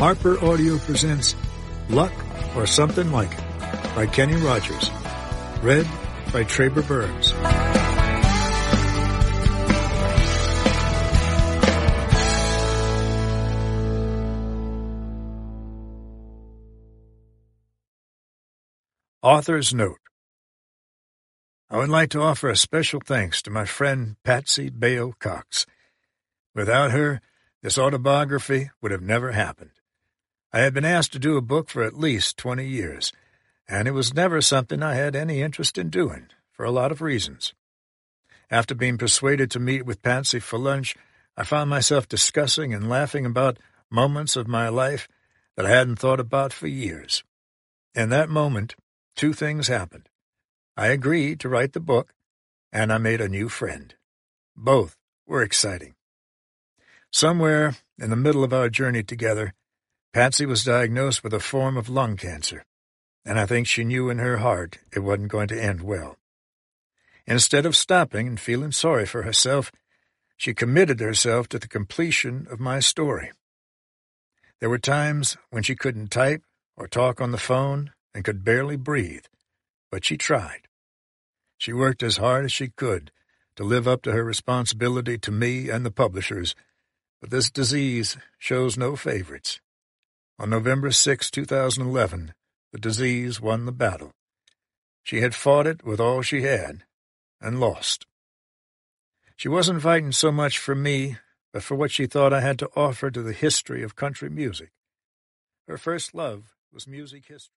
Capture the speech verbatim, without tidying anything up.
Harper Audio presents Luck or Something Like It by Kenny Rogers. Read by Traber Burns. Author's Note. I would like to offer a special thanks to my friend Patsy Bale Cox. Without her, this autobiography would have never happened. I had been asked to do a book for at least twenty years, and it was never something I had any interest in doing, for a lot of reasons. After being persuaded to meet with Patsy for lunch, I found myself discussing and laughing about moments of my life that I hadn't thought about for years. In that moment, two things happened. I agreed to write the book, and I made a new friend. Both were exciting. Somewhere in the middle of our journey together, Patsy was diagnosed with a form of lung cancer, and I think she knew in her heart it wasn't going to end well. Instead of stopping and feeling sorry for herself, she committed herself to the completion of my story. There were times when she couldn't type or talk on the phone and could barely breathe, but she tried. She worked as hard as she could to live up to her responsibility to me and the publishers, but this disease shows no favorites. On November sixth, two thousand eleven, the disease won the battle. She had fought it with all she had, and lost. She wasn't fighting so much for me, but for what she thought I had to offer to the history of country music. Her first love was music history.